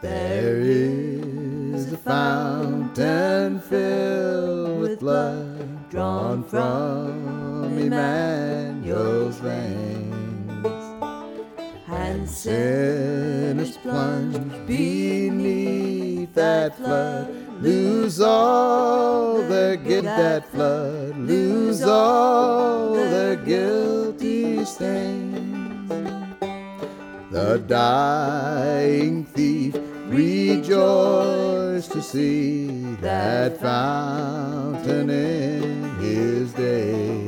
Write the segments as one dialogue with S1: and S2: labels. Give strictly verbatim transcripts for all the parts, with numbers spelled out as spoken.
S1: There is a fountain filled with blood drawn from Emmanuel's veins, and sinners plunged beneath that flood lose all their guilt. That flood lose all their guilty stains. The dying thief rejoiced to see that fountain in his day,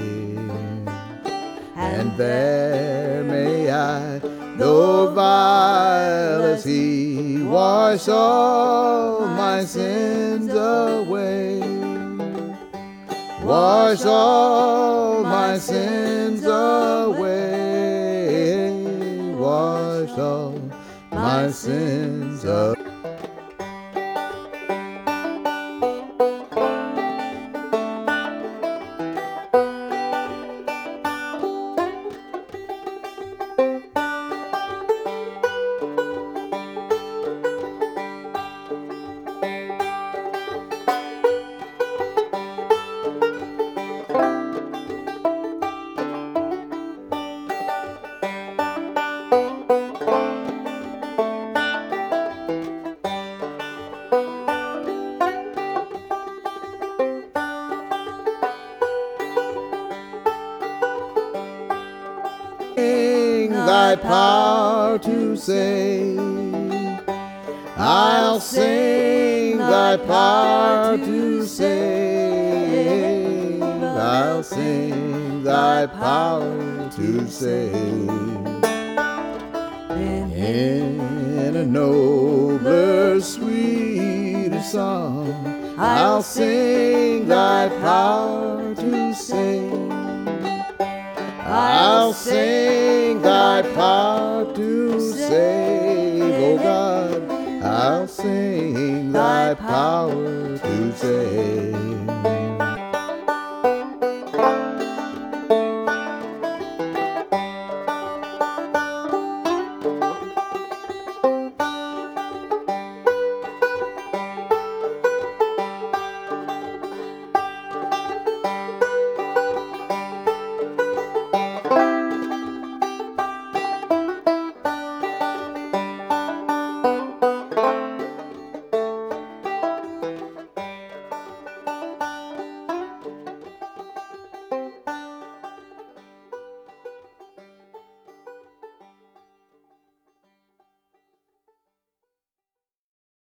S1: and there may I, though vile as he, wash all my sins away, wash all my sins away, wash all my sins away. Thy power to save, I'll sing thy power to save, I'll sing thy power to save. In a nobler, sweeter song, I'll sing thy power to save, I'll sing thy power to save, oh God, I'll sing thy power to save.